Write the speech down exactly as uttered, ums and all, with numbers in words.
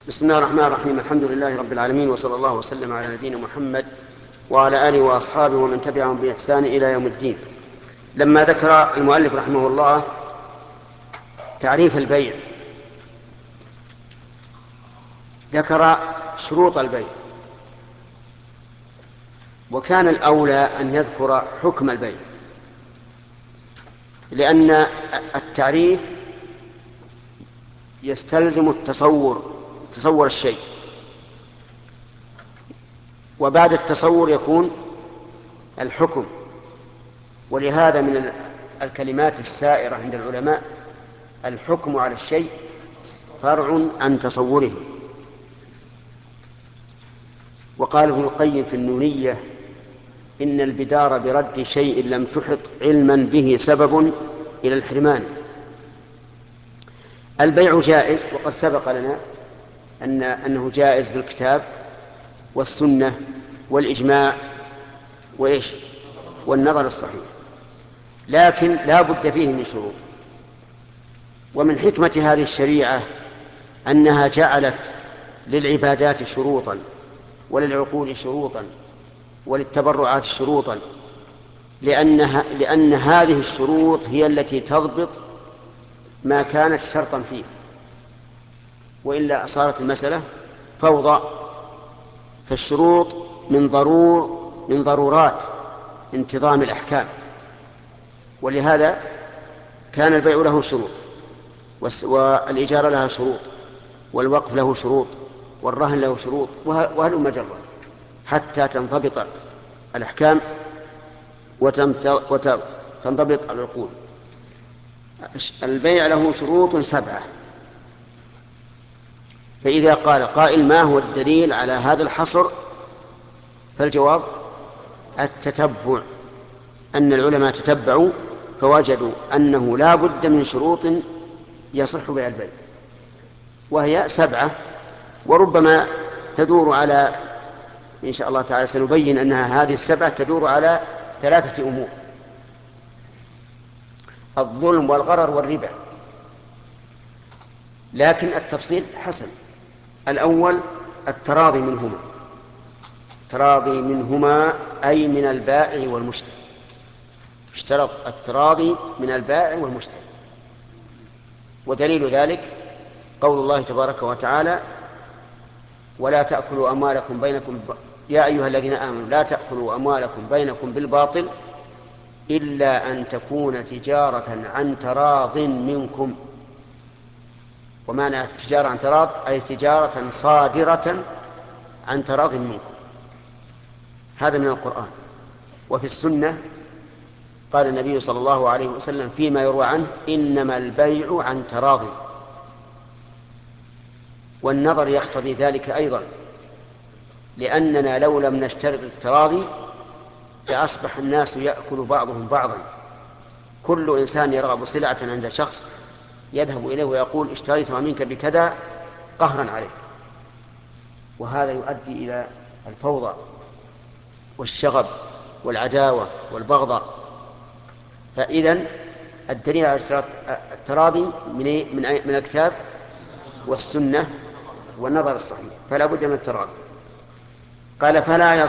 بسم الله الرحمن الرحيم. الحمد لله رب العالمين، وصلى الله وسلم على نبينا محمد وعلى آله وأصحابه ومن تبعهم بإحسان إلى يوم الدين. لما ذكر المؤلف رحمه الله تعريف البيع ذكر شروط البيع، وكان الأولى أن يذكر حكم البيع، لأن التعريف يستلزم التصور تصور الشيء، وبعد التصور يكون الحكم. ولهذا من الكلمات السائرة عند العلماء الحكم على الشيء فرع عن تصوره. وقال ابن القيم في النونية: إن البدار برد شيء لم تحط علما به سبب إلى الحرمان. البيع جائز، وقد سبق لنا أن أنه جائز بالكتاب والسنة والإجماع وإيش والنظر الصحيح، لكن لا بد فيه من شروط. ومن حكمة هذه الشريعة أنها جعلت للعبادات شروطا، وللعقود شروطا، وللتبرعات شروطا، لأنها لأن هذه الشروط هي التي تضبط ما كانت شرطا فيه، وإلا صارت المسألة فوضى. فالشروط من ضرور من ضرورات انتظام الأحكام، ولهذا كان البيع له شروط، والإجارة لها شروط، والوقف له شروط، والرهن له شروط، وهلم جرا حتى تنضبط الأحكام وتنضبط العقود. البيع له شروط سبعة. فإذا قال قائل: ما هو الدليل على هذا الحصر؟ فالجواب: التتبع. أن العلماء تتبعوا فوجدوا أنه لا بد من شروط يصح بها البيع، وهي سبعة، وربما تدور على، إن شاء الله تعالى سنبين أنها هذه السبعة تدور على ثلاثة أمور: الظلم والغرر والربا، لكن التفصيل حسن. الأول التراضي منهما، التراضي منهما أي من البائع والمشتري. اشترط التراضي من البائع والمشتري، ودليل ذلك قول الله تبارك وتعالى: ولا تأكلوا أموالكم بينكم ب... يا أيها الذين آمنوا لا تأكلوا أموالكم بينكم بالباطل إلا أن تكون تجارة عن تراض منكم. ومعنى تجارة عن تراض أي تجارة صادرة عن تراض منكم. هذا من القرآن. وفي السنة قال النبي صلى الله عليه وسلم فيما يروى عنه: إنما البيع عن تراض. والنظر يقتضي ذلك أيضا، لأننا لو لم نشترط التراضي لأصبح الناس يأكل بعضهم بعضا. كل إنسان يرغب سلعة عند شخص يذهب إليه ويقول: اشتريتها منك بكذا قهرا عليك. وهذا يؤدي إلى الفوضى والشغب والعداوة والبغضاء. فإذن الدليل على اشتراط التراضي من من من الكتاب والسنة والنظر الصحيح، فلا بد من التراضي. قال: فلا